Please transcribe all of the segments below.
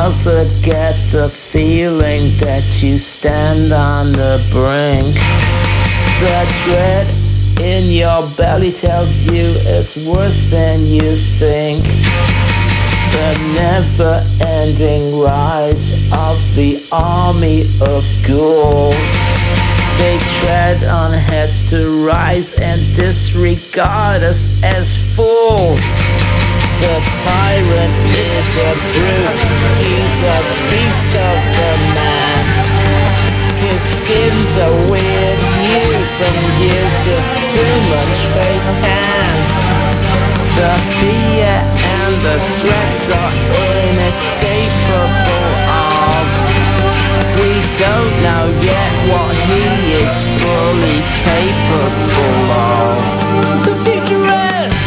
other get the feeling that you stand on the brink. The dread in your belly tells you it's worse than you think. The never-ending rise of the army of ghouls. They tread on heads to rise and disregard us as fools. The tyrant is a brute, he's a beast of the man. His skin's a weird hue from years of too much fake tan. The fear and the threats are inescapable of. We don't know yet what he is fully capable of. The futurist!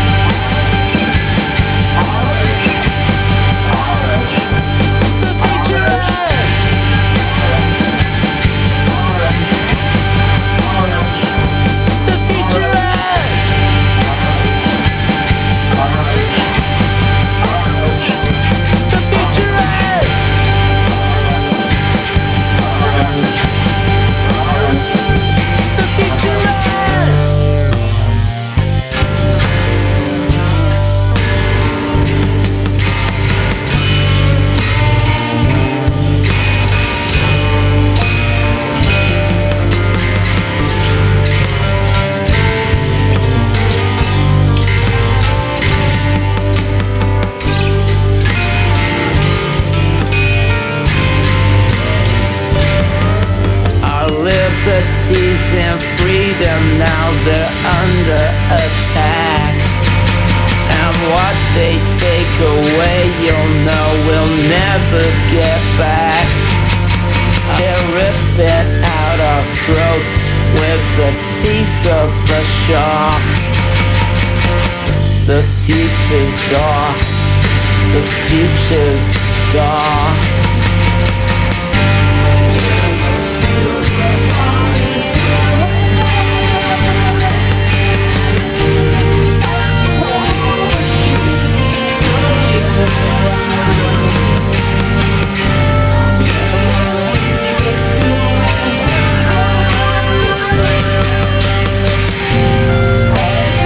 The futurist! The futurist! The futurist! The futurist! Our liberties and freedom, now they're under attack. And what they take away, you'll know we'll never get back. They're ripping out our throats with the teeth of a shark. The future's dark. The future's dark.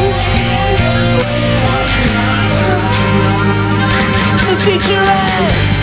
The futurist!